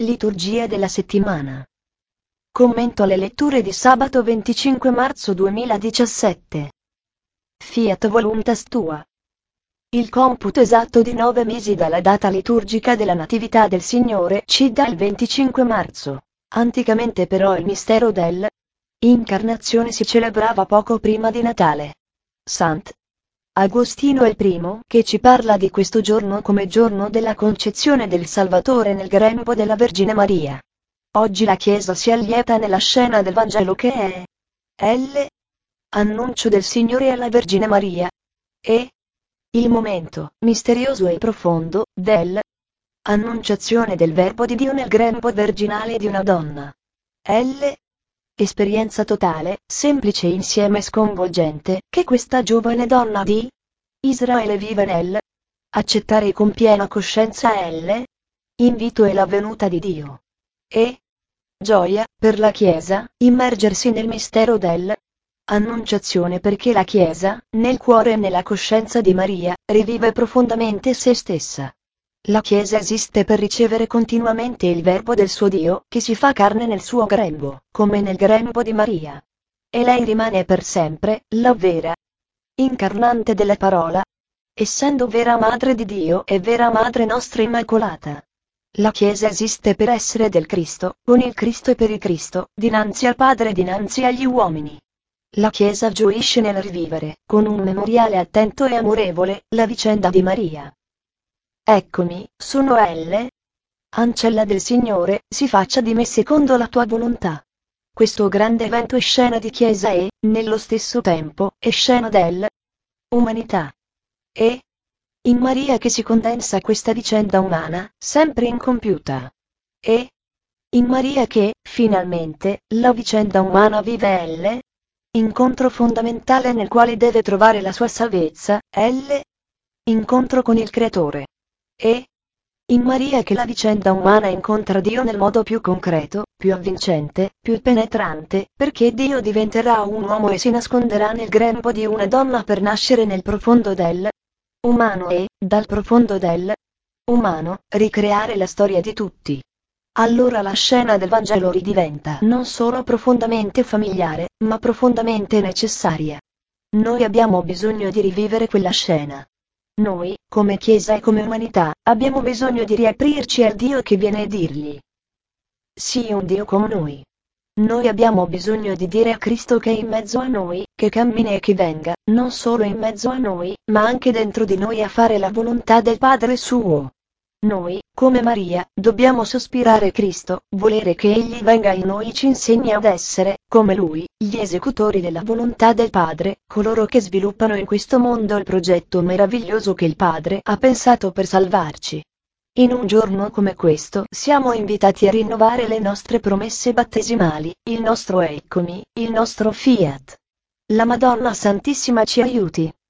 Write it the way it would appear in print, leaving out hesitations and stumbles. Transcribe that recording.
Liturgia della settimana. Commento alle letture di sabato 25 marzo 2017. Fiat voluntas tua. Il computo esatto di 9 mesi dalla data liturgica della Natività del Signore ci dà il 25 marzo. Anticamente però il mistero dell'incarnazione si celebrava poco prima di Natale. Sant'Agostino è il primo che ci parla di questo giorno come giorno della concezione del Salvatore nel grembo della Vergine Maria. Oggi la Chiesa si allieta nella scena del Vangelo che è l'annuncio del Signore alla Vergine Maria e il momento misterioso e profondo dell'annunciazione del Verbo di Dio nel grembo virginale di una donna. Esperienza totale, semplice insieme sconvolgente, che questa giovane donna di Israele vive accettare con piena coscienza invito e la venuta di Dio. E gioia, per la Chiesa, immergersi nel mistero dell'annunciazione perché la Chiesa, nel cuore e nella coscienza di Maria, rivive profondamente se stessa. La Chiesa esiste per ricevere continuamente il Verbo del suo Dio, che si fa carne nel suo grembo, come nel grembo di Maria. E lei rimane per sempre, la vera incarnante della parola, essendo vera Madre di Dio e vera Madre nostra Immacolata. La Chiesa esiste per essere del Cristo, con il Cristo e per il Cristo, dinanzi al Padre e dinanzi agli uomini. La Chiesa gioisce nel rivivere, con un memoriale attento e amorevole, la vicenda di Maria. Eccomi, sono ancella del Signore, si faccia di me secondo la tua volontà. Questo grande evento è scena di Chiesa e, nello stesso tempo, è scena dell'umanità. E in Maria che si condensa questa vicenda umana, sempre incompiuta. E in Maria che, finalmente, la vicenda umana vive incontro fondamentale nel quale deve trovare la sua salvezza, incontro con il Creatore. E in Maria che la vicenda umana incontra Dio nel modo più concreto, più avvincente, più penetrante, perché Dio diventerà un uomo e si nasconderà nel grembo di una donna per nascere nel profondo umano e, dal profondo umano, ricreare la storia di tutti. Allora la scena del Vangelo ridiventa non solo profondamente familiare, ma profondamente necessaria. Noi abbiamo bisogno di rivivere quella scena. Noi, come Chiesa e come umanità, abbiamo bisogno di riaprirci al Dio che viene e dirgli: sii un Dio con noi. Noi abbiamo bisogno di dire a Cristo che è in mezzo a noi, che cammini e che venga, non solo in mezzo a noi, ma anche dentro di noi a fare la volontà del Padre suo. Noi, come Maria, dobbiamo sospirare Cristo, volere che Egli venga in noi e ci insegni ad essere, come Lui, gli esecutori della volontà del Padre, coloro che sviluppano in questo mondo il progetto meraviglioso che il Padre ha pensato per salvarci. In un giorno come questo siamo invitati a rinnovare le nostre promesse battesimali, il nostro eccomi, il nostro fiat. La Madonna Santissima ci aiuti.